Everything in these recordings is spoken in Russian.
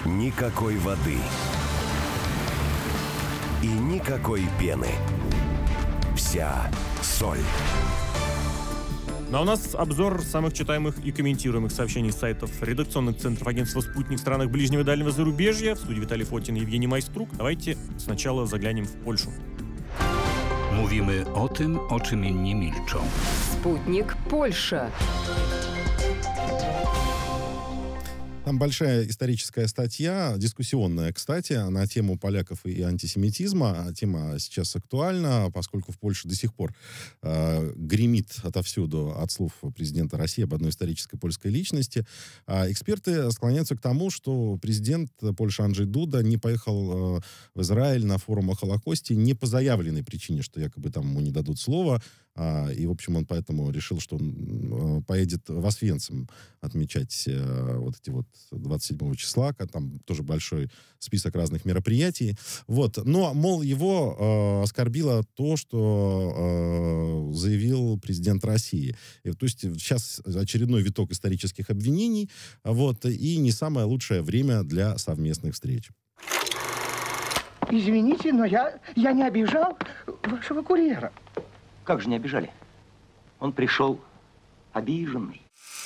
Никакой воды. И никакой пены. Вся соль. Ну а у нас обзор самых читаемых и комментируемых сообщений с сайтов редакционных центров агентства «Спутник» в странах ближнего и дальнего зарубежья. В студии Виталий Фотин и Евгений Майструк. Давайте сначала заглянем в Польшу. Mówimy o tym, o czym inni milczą. Спутник Польша. Там большая историческая статья, дискуссионная, кстати, на тему поляков и антисемитизма. Тема сейчас актуальна, поскольку в Польше до сих пор гремит отовсюду от слов президента России об одной исторической польской личности. Эксперты склоняются к тому, что президент Польши Анджей Дуда не поехал в Израиль на форум о Холокосте не по заявленной причине, что якобы там ему не дадут слова. И, в общем, он поэтому решил, что он поедет в Освенцим отмечать вот эти вот 27 числа, там тоже большой список разных мероприятий. Вот. Но, мол, его оскорбило то, что заявил президент России. То есть сейчас очередной виток исторических обвинений, вот, и не самое лучшее время для совместных встреч. Извините, но я не обижал вашего курьера. Как же не обижали? Он пришел обиженный.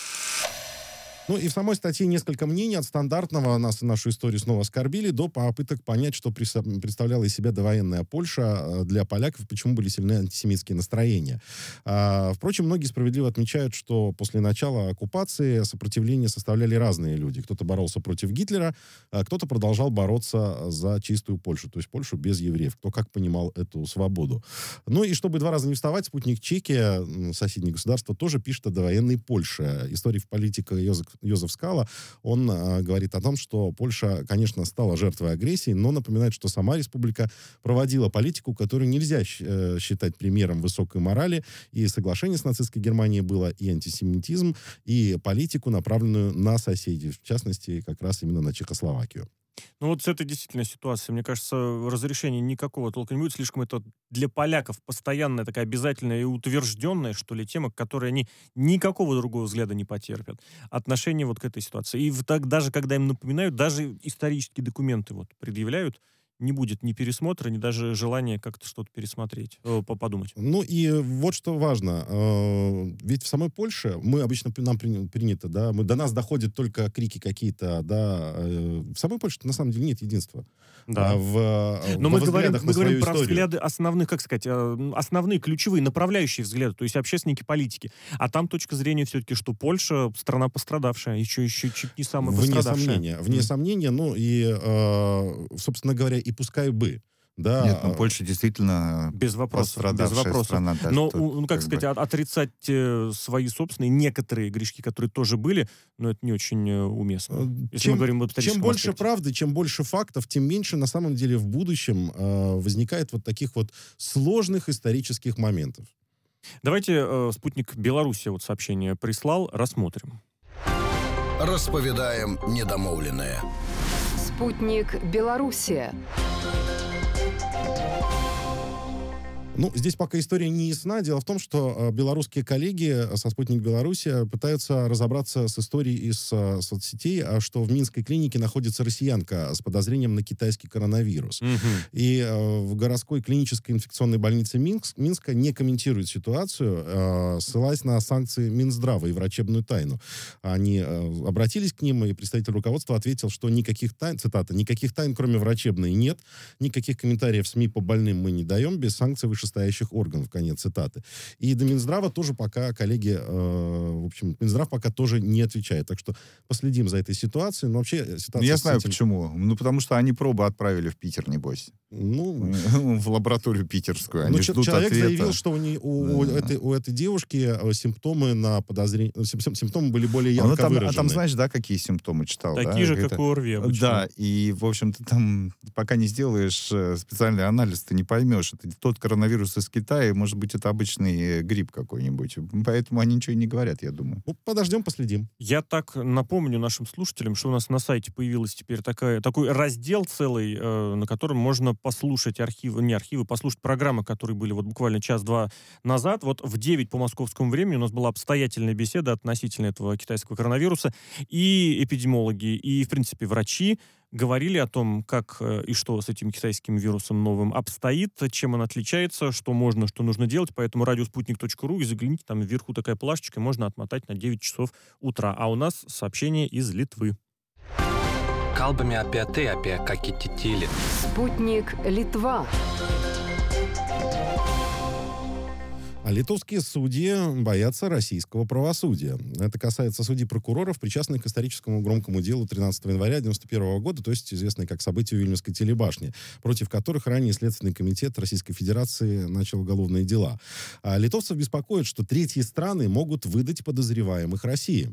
Ну и в самой статье несколько мнений от стандартного «нас и нашу историю снова оскорбили» до попыток понять, что представляла из себя довоенная Польша для поляков, почему были сильны антисемитские настроения. Впрочем, многие справедливо отмечают, что после начала оккупации сопротивление составляли разные люди. Кто-то боролся против Гитлера, кто-то продолжал бороться за чистую Польшу, то есть Польшу без евреев, кто как понимал эту свободу. Ну и чтобы два раза не вставать, спутник Чехия, соседнее государство, тоже пишет о довоенной Польше. Историк политика Йозеф Скала, он говорит о том, что Польша, конечно, стала жертвой агрессии, но напоминает, что сама республика проводила политику, которую нельзя считать примером высокой морали, и соглашение с нацистской Германией было и антисемитизм, и политику, направленную на соседей, в частности, как раз именно на Чехословакию. Ну вот с этой действительно ситуацией, мне кажется, разрешения никакого толка не будет. Слишком это для поляков постоянная такая обязательная и утвержденная, что ли, тема, к которой они никакого другого взгляда не потерпят. Отношение вот к этой ситуации. И так, даже когда им напоминают, даже исторические документы вот предъявляют, не будет ни пересмотра, ни даже желания как-то что-то пересмотреть, подумать. Ну и вот что важно. Ведь в самой Польше мы обычно, нам принято, да, до нас доходят только крики какие-то, да. В самой Польше на самом деле нет единства. Да. Но мы говорим про историю. Взгляды основных, как сказать, основные ключевые направляющие взгляды, то есть общественники, политики. А там точка зрения все-таки, что Польша страна пострадавшая, еще чуть не самая пострадавшая. Вне сомнения, ну и, собственно говоря, и пускай бы. Да, нет, ну Польша действительно без вопросов. Страна. Да, но, как сказать, отрицать свои собственные некоторые грешки, которые тоже были, но это не очень уместно. Если мы говорим об историческом чем больше аспекте. правды, чем больше фактов, тем меньше на самом деле в будущем возникает вот таких вот сложных исторических моментов. Давайте спутник Беларуси вот сообщение прислал, рассмотрим. Расповедаем недомовленное. Спутник Белоруссия. Ну, здесь пока история не ясна. Дело в том, что белорусские коллеги со «Спутник Беларуси» пытаются разобраться с историей из соцсетей, что в Минской клинике находится россиянка с подозрением на китайский коронавирус. И в городской клинической инфекционной больнице Минска не комментируют ситуацию, ссылаясь на санкции Минздрава и врачебную тайну. Они обратились к ним, и представитель руководства ответил, что никаких тайн, цитата, «никаких тайн, кроме врачебной, нет, никаких комментариев СМИ по больным мы не даем, без санкций вышестоящих органов», конец цитаты. И до Минздрава тоже пока коллеги, в общем, Минздрав пока тоже не отвечает. Так что последим за этой ситуацией. Но вообще ситуация... Я знаю почему. Ну, потому что они пробы отправили в Питер, небось. Ну, в лабораторию питерскую. Они ждут человек ответа. заявил, что у этой девушки симптомы на подозрение... Симптомы были более ярко выражены. А там знаешь, да, какие симптомы читал? Такие же, как у ОРВИ обычно. Да, и, в общем-то, там, пока не сделаешь специальный анализ, ты не поймешь. Это тот коронавирус из Китая, может быть, это обычный грипп какой-нибудь. Поэтому они ничего и не говорят, я думаю. Ну, подождем, последим. Я так напомню нашим слушателям, что у нас на сайте появилась теперь такой раздел целый, на котором можно послушать послушать программы, которые были вот буквально час-два назад. Вот в 9 по московскому времени у нас была обстоятельная беседа относительно этого китайского коронавируса. И эпидемиологи, и, в принципе, врачи говорили о том, как и что с этим китайским вирусом новым обстоит, чем он отличается, что можно, что нужно делать. Поэтому радиоспутник.ру, и загляните, там вверху такая плашечка, можно отмотать на 9 часов утра. А у нас сообщение из Литвы. Kalbame apie tai, apie ką kiti tyli. Спутник Литва. А литовские судьи боятся российского правосудия. Это касается судей-прокуроров, причастных к историческому громкому делу 13 января 1991 года, то есть известное как событие Вильнюсской телебашни, против которых ранее Следственный комитет Российской Федерации начал уголовные дела. А литовцев беспокоит, что третьи страны могут выдать подозреваемых России.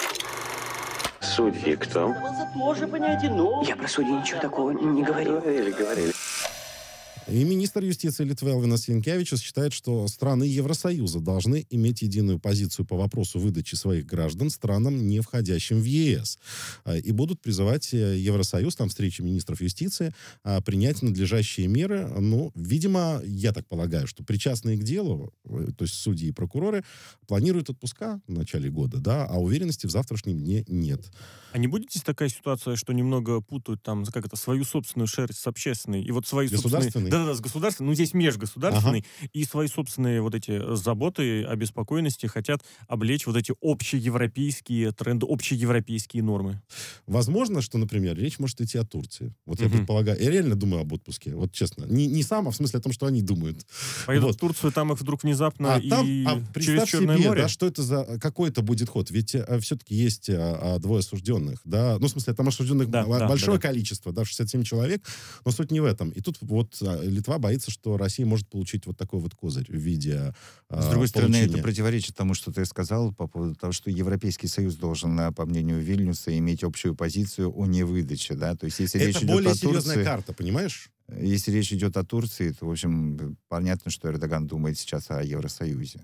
Судьи кто? Я про судей ничего такого не говорил. Говорили. И министр юстиции Литвы Элвинас Янкевичус считает, что страны Евросоюза должны иметь единую позицию по вопросу выдачи своих граждан странам, не входящим в ЕС. И будут призывать Евросоюз, там встречи министров юстиции, принять надлежащие меры. Ну, видимо, я так полагаю, что причастные к делу, то есть судьи и прокуроры, планируют отпуска в начале года, да, а уверенности в завтрашнем дне нет. А не будет здесь такая ситуация, что немного путают там, как это, свою собственную шерсть с общественной, и вот свои собственные... Да, с государственной, ну здесь межгосударственной, и свои собственные вот эти заботы, обеспокоенности хотят облечь вот эти общеевропейские тренды, общеевропейские нормы. Возможно, что, например, речь может идти о Турции. Вот я предполагаю, я реально думаю об отпуске, вот честно. Не сам, а в смысле о том, что они думают. Поедут в Турцию, там их вдруг внезапно через представь Черное себе, море. Да, что это за, какой это будет ход. Ведь все-таки есть двое осужденных, да, ну, в смысле, там осужденных большое количество, да, 67 человек, но суть не в этом. И тут вот Литва боится, что Россия может получить вот такой вот козырь в виде С другой стороны, это противоречит тому, что ты сказал по поводу того, что Европейский Союз должен, по мнению Вильнюса, иметь общую позицию о невыдаче, да, то есть если речь идет о Турции... Это более серьезная карта, понимаешь? Если речь идет о Турции, то, в общем, понятно, что Эрдоган думает сейчас о Евросоюзе.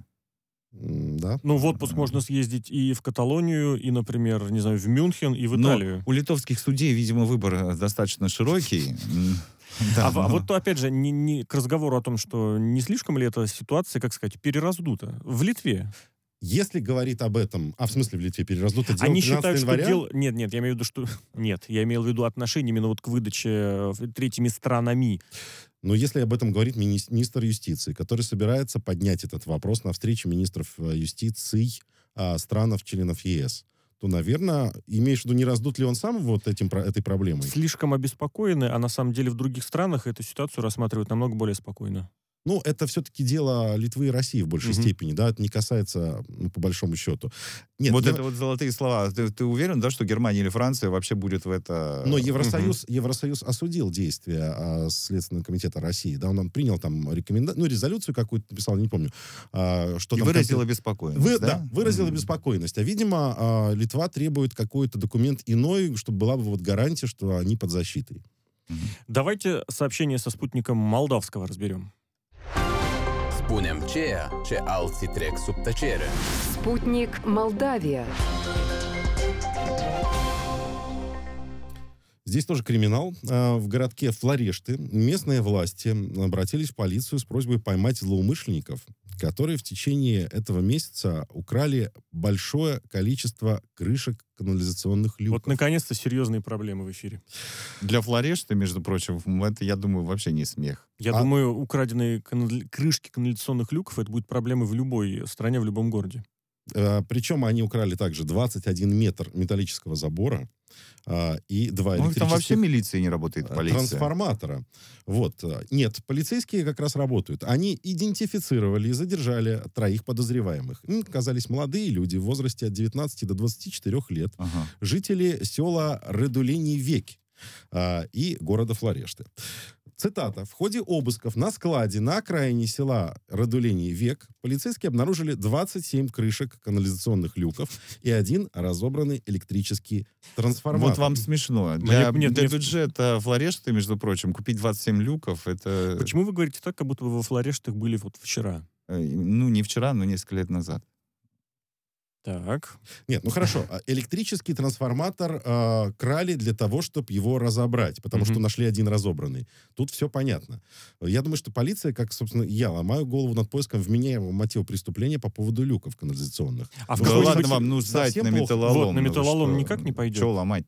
Да. Ну, в отпуск можно съездить и в Каталонию, и, например, не знаю, в Мюнхен, и в Италию. Но у литовских судей, видимо, выбор достаточно широкий. Да, а вот, опять же, к разговору о том, что не слишком ли эта ситуация, как сказать, перераздута в Литве? Если говорит об этом, в смысле в Литве перераздуто дело они 13 считают, января? Что дело... Нет, я имею в виду, что... Нет, я имел в виду отношения именно вот к выдаче третьими странами. Но если об этом говорит министр юстиции, который собирается поднять этот вопрос на встрече министров юстиции стран-членов ЕС, то, наверное, имеешь в виду, не раздут ли он сам вот этой проблемой? Слишком обеспокоены, а на самом деле в других странах эту ситуацию рассматривают намного более спокойно. Ну, это все-таки дело Литвы и России в большей степени, да, это не касается, по большому счету. Нет, вот это вот золотые слова. Ты уверен, да, что Германия или Франция вообще будет в это... Но Евросоюз осудил действия Следственного комитета России, да, он принял там резолюцию какую-то написал, не помню. Что и там выразил обеспокоенность, да? Да, выразил обеспокоенность. А, видимо, Литва требует какой-то документ иной, чтобы была бы вот гарантия, что они под защитой. Давайте сообщение со спутником молдавского разберем. Спутник Молдавия. Здесь тоже криминал. В городке Флорешты местные власти обратились в полицию с просьбой поймать злоумышленников, которые в течение этого месяца украли большое количество крышек канализационных люков. Вот, наконец-то, серьезные проблемы в эфире. Для Флорешты, между прочим, это, я думаю, вообще не смех. Я думаю, украденные крышки канализационных люков — это будет проблемой в любой стране, в любом городе. Причем они украли также 21 метр металлического забора и 2 электрических... Там вообще милиция не работает, полиция. Трансформатора. Вот. Нет, полицейские как раз работают. Они идентифицировали и задержали 3 подозреваемых. Им оказались молодые люди в возрасте от 19 до 24 лет. Жители села Редулени-Век и города Флорешты. Цитата. В ходе обысков на складе на окраине села Радулени-Век полицейские обнаружили 27 крышек канализационных люков и 1 разобранный электрический трансформатор. Вот вам смешно. Для бюджета Флорешты, между прочим, купить 27 люков, это... Почему вы говорите так, как будто вы во Флорештах были вот вчера? Ну, не вчера, но несколько лет назад. Так. Нет, ну хорошо. Электрический трансформатор крали для того, чтобы его разобрать, потому что нашли 1 разобранный. Тут все понятно. Я думаю, что полиция, как, собственно, я ломаю голову над поиском вменяемого мотива преступления по поводу люков канализационных. А ладно вам, ну, сдать на металлолом. Вот, на металлолом никак не пойдет. Что ломать-то?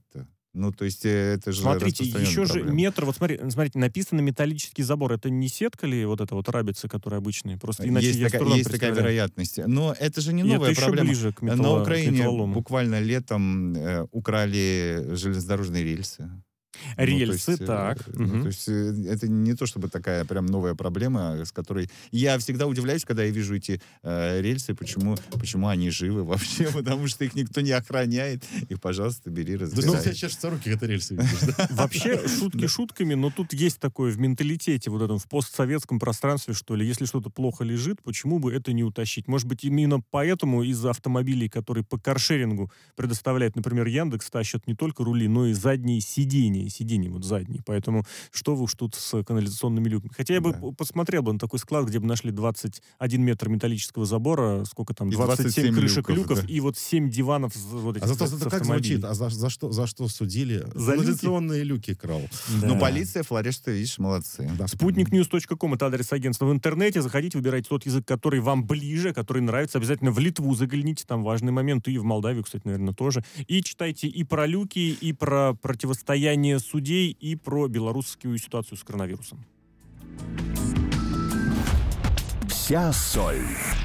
Ну, то есть это же Смотрите, распространенная еще же проблема. метр, вот смотрите, написано металлический забор. Это не сетка ли вот эта вот рабица, которая обычная? Просто иначе Есть, я с трудом есть такая представляю. вероятность. Но это же не И новая это еще проблема. ближе к На к Украине металлолому. буквально летом украли железнодорожные рельсы. Рельсы, так. Мгм. То есть это не то чтобы такая прям новая проблема, с которой... Я всегда удивляюсь, когда я вижу эти рельсы, почему они живы вообще, потому что их никто не охраняет. Их, пожалуйста, бери, Да, ну, у разбирай. тебя чешутся руки, это рельсы видишь, да? Вообще, шутки шутками, но тут есть такое в менталитете, вот этом, в постсоветском пространстве, что ли, если что-то плохо лежит, почему бы это не утащить? Может быть, именно поэтому из-за автомобилей, которые по каршерингу предоставляет, например, Яндекс, тащат не только рули, но и задние сиденья вот задние. Поэтому что вы уж тут с канализационными люками? Хотя я бы посмотрел бы на такой склад, где бы нашли 21 метр металлического забора, сколько там, И 27 крышек люков, да. и вот 7 диванов вот этих А зато с это как автомобилей. звучит? А за что судили? За люки? Канализационные люки крал. Да. Ну, полиция, Флореш, ты видишь, молодцы. Да. Sputniknews.com — это адрес агентства в интернете. Заходите, выбирайте тот язык, который вам ближе, который нравится. Обязательно в Литву загляните, там важный момент. И в Молдавию, кстати, наверное, тоже. И читайте и про люки, и про противостояние судей, и про белорусскую ситуацию с коронавирусом. Вся соль.